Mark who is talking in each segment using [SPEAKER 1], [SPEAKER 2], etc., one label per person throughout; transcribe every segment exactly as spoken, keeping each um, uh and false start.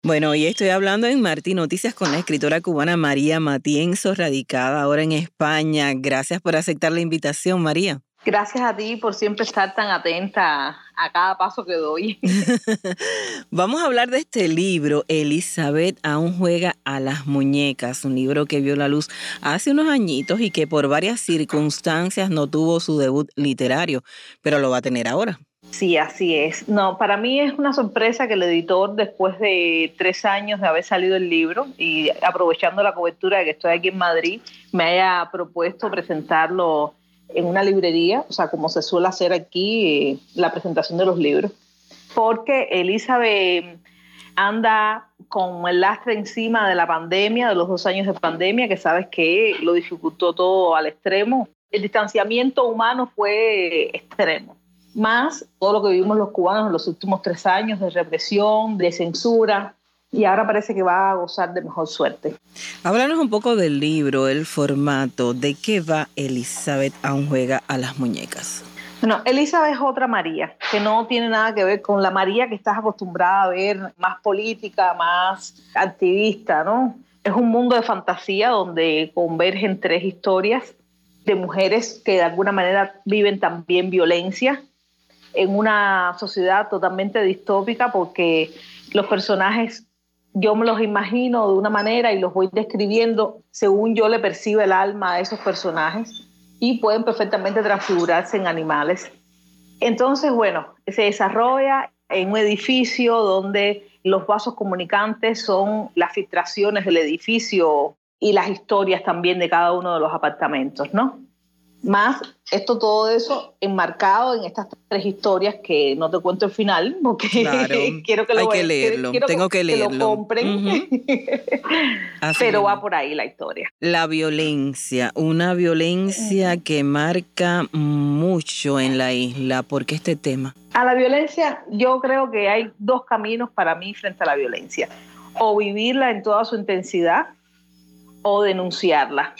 [SPEAKER 1] Bueno, hoy estoy hablando en Martí Noticias con la escritora cubana María Matienzo, radicada ahora en España. Gracias por aceptar la invitación, María.
[SPEAKER 2] Gracias a ti por siempre estar tan atenta a cada paso que doy.
[SPEAKER 1] Vamos a hablar de este libro, Elizabeth aún juega a las muñecas, un libro que vio la luz hace unos añitos y que por varias circunstancias no tuvo su debut literario, pero lo va a tener ahora.
[SPEAKER 2] Sí, así es. No, para mí es una sorpresa que el editor, después de tres años de haber salido el libro y aprovechando la cobertura de que estoy aquí en Madrid, me haya propuesto presentarlo en una librería, o sea, como se suele hacer aquí, eh, la presentación de los libros. Porque Elizabeth anda con el lastre encima de la pandemia, de los dos años de pandemia, que sabes que lo dificultó todo al extremo. El distanciamiento humano fue extremo. Más todo lo que vivimos los cubanos en los últimos tres años de represión, de censura, y ahora parece que va a gozar de mejor suerte.
[SPEAKER 1] Háblanos un poco del libro, el formato, ¿de qué va Elizabeth aún juega a las muñecas?
[SPEAKER 2] Bueno, Elizabeth es otra María, que no tiene nada que ver con la María que estás acostumbrada a ver, más política, más activista, ¿no? Es un mundo de fantasía donde convergen tres historias de mujeres que de alguna manera viven también violencia en una sociedad totalmente distópica, porque los personajes yo me los imagino de una manera y los voy describiendo según yo le percibo el alma a esos personajes, y pueden perfectamente transfigurarse en animales. Entonces, bueno, se desarrolla en un edificio donde los vasos comunicantes son las filtraciones del edificio y las historias también de cada uno de los apartamentos, ¿no? Más esto, todo eso enmarcado en estas tres historias que no te cuento el final porque
[SPEAKER 1] claro,
[SPEAKER 2] quiero que lo,
[SPEAKER 1] hay que leerlo,
[SPEAKER 2] quiero
[SPEAKER 1] tengo que,
[SPEAKER 2] que
[SPEAKER 1] leerlo.
[SPEAKER 2] lo compren. Uh-huh. Pero va por ahí la historia.
[SPEAKER 1] La violencia, una violencia uh-huh. que marca mucho en la isla. ¿Por qué este tema?
[SPEAKER 2] A la violencia, yo creo que hay dos caminos para mí frente a la violencia: o vivirla en toda su intensidad o denunciarla.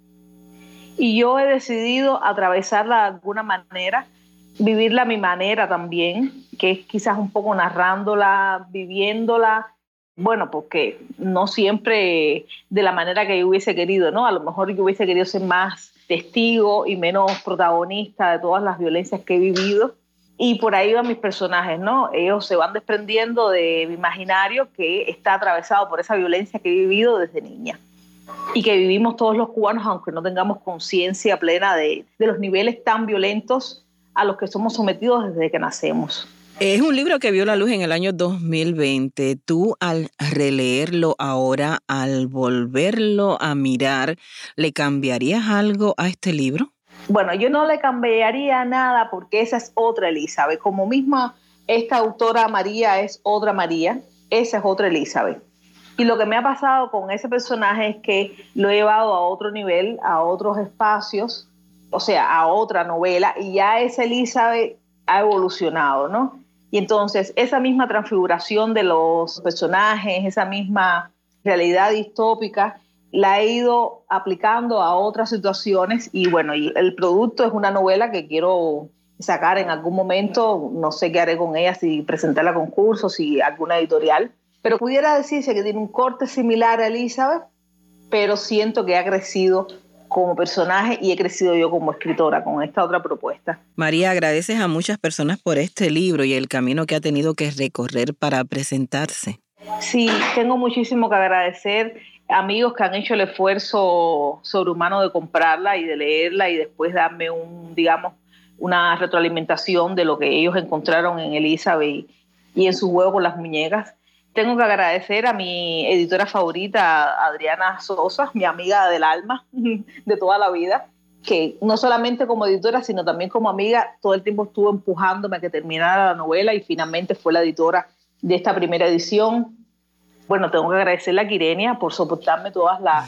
[SPEAKER 2] Y yo he decidido atravesarla de alguna manera, vivirla a mi manera también, que es quizás un poco narrándola, viviéndola, bueno, porque no siempre de la manera que yo hubiese querido, ¿no? A lo mejor yo hubiese querido ser más testigo y menos protagonista de todas las violencias que he vivido. Y por ahí van mis personajes, ¿no? Ellos se van desprendiendo de mi imaginario que está atravesado por esa violencia que he vivido desde niña y que vivimos todos los cubanos, aunque no tengamos conciencia plena de, de los niveles tan violentos a los que somos sometidos desde que nacemos.
[SPEAKER 1] Es un libro que vio la luz en el año dos mil veinte. Tú, al releerlo ahora, al volverlo a mirar, ¿le cambiarías algo a este libro?
[SPEAKER 2] Bueno, yo no le cambiaría nada porque esa es otra Elizabeth. Como misma esta autora María es otra María, esa es otra Elizabeth. Y lo que me ha pasado con ese personaje es que lo he llevado a otro nivel, a otros espacios, o sea, a otra novela, y ya esa Elizabeth ha evolucionado, ¿no? Y entonces esa misma transfiguración de los personajes, esa misma realidad distópica, la he ido aplicando a otras situaciones, y bueno, y el producto es una novela que quiero sacar en algún momento. No sé qué haré con ella, si presentarla a concursos, si alguna editorial. Pero pudiera decirse que tiene un corte similar a Elizabeth, pero siento que ha crecido como personaje y he crecido yo como escritora con esta otra propuesta.
[SPEAKER 1] María, agradeces a muchas personas por este libro y el camino que ha tenido que recorrer para presentarse.
[SPEAKER 2] Sí, tengo muchísimo que agradecer. Amigos que han hecho el esfuerzo sobrehumano de comprarla y de leerla y después darme un, digamos, una retroalimentación de lo que ellos encontraron en Elizabeth y en su juego con las muñecas. Tengo que agradecer a mi editora favorita, Adriana Sosa, mi amiga del alma de toda la vida, que no solamente como editora, sino también como amiga, todo el tiempo estuvo empujándome a que terminara la novela y finalmente fue la editora de esta primera edición. Bueno, tengo que agradecerle a Quirenia por soportarme todas las,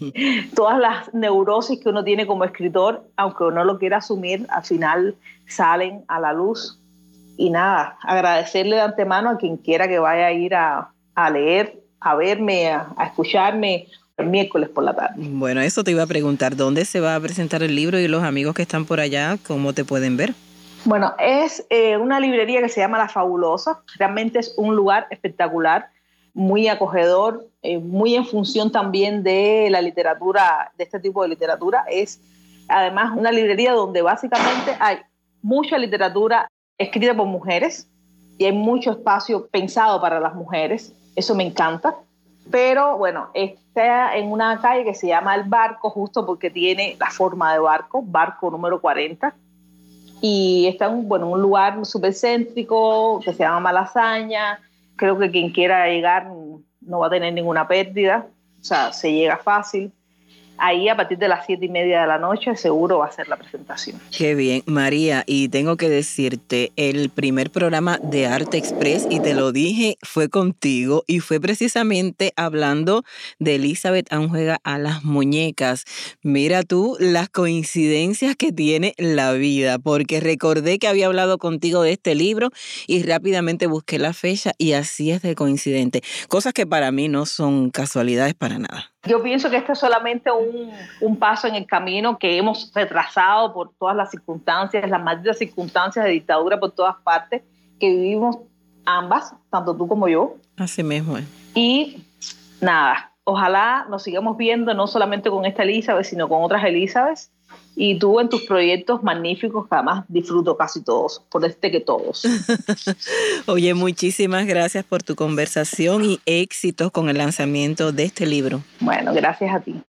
[SPEAKER 2] todas las neurosis que uno tiene como escritor, aunque uno lo quiera asumir, al final salen a la luz. Y nada, agradecerle de antemano a quien quiera que vaya a ir a, a leer, a verme, a, a escucharme el miércoles por la tarde.
[SPEAKER 1] Bueno, eso te iba a preguntar, ¿dónde se va a presentar el libro y los amigos que están por allá, cómo te pueden ver?
[SPEAKER 2] Bueno, es eh, una librería que se llama La Fabulosa. Realmente es un lugar espectacular. muy acogedor, eh, muy en función también de la literatura, de este tipo de literatura. Es además una librería donde básicamente hay mucha literatura escrita por mujeres y hay mucho espacio pensado para las mujeres. Eso me encanta. Pero bueno, está en una calle que se llama El Barco, justo porque tiene la forma de barco, barco número cuarenta. Y está en bueno, un lugar súper céntrico que se llama Malasaña. Creo que quien quiera llegar no va a tener ninguna pérdida. O sea, se llega fácil. Ahí a partir de las siete y media de la noche seguro va a ser la presentación.
[SPEAKER 1] Qué bien, María, y tengo que decirte, el primer programa de Arte Express, y te lo dije, fue contigo, y fue precisamente hablando de Elizabeth Aún Juega a las Muñecas. Mira tú las coincidencias que tiene la vida, porque recordé que había hablado contigo de este libro y rápidamente busqué la fecha y así es de coincidente. Cosas que para mí no son casualidades para nada.
[SPEAKER 2] Yo pienso que este es solamente un, un paso en el camino que hemos retrasado por todas las circunstancias, las malditas circunstancias de dictadura por todas partes, que vivimos ambas, tanto tú como yo.
[SPEAKER 1] Así mismo es.
[SPEAKER 2] Y nada, ojalá nos sigamos viendo, no solamente con esta Elizabeth, sino con otras Elizabeth. Y tú en tus proyectos magníficos, que además disfruto casi todos, por decirte que todos.
[SPEAKER 1] Oye, muchísimas gracias por tu conversación y éxitos con el lanzamiento de este libro.
[SPEAKER 2] Bueno, gracias a ti.